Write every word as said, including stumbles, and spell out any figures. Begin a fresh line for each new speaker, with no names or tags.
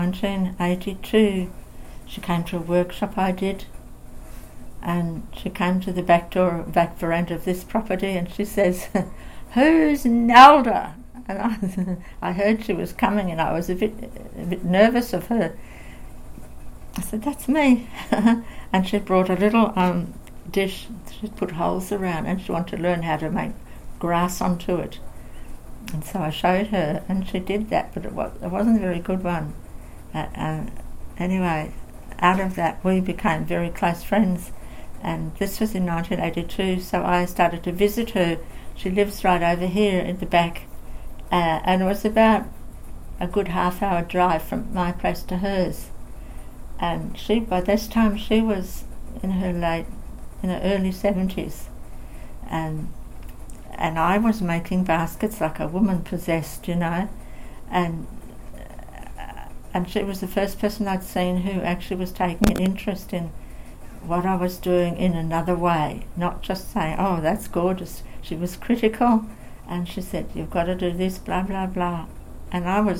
nineteen eighty-two, she came to a workshop I did, and she came to the back door, back veranda of this property, and she says, "Who's Nelda?" And I, I heard she was coming, and I was a bit, a bit nervous of her. I said, "That's me." And she brought a little um, dish. She put holes around, and she wanted to learn how to make grass onto it. And so I showed her, and she did that, but it, was, it wasn't a very good one. Uh, uh, anyway, out of that we became very close friends, and this was in nineteen eighty-two, so I started to visit her. She lives right over here at the back, uh, and it was about a good half hour drive from my place to hers. And she, by this time, she was in her late, in her early seventies, and and I was making baskets like a woman possessed, you know, and and she was the first person I'd seen who actually was taking an interest in what I was doing in another way, not just saying, "Oh, that's gorgeous." She was critical, and she said, "You've got to do this, blah blah blah," and I was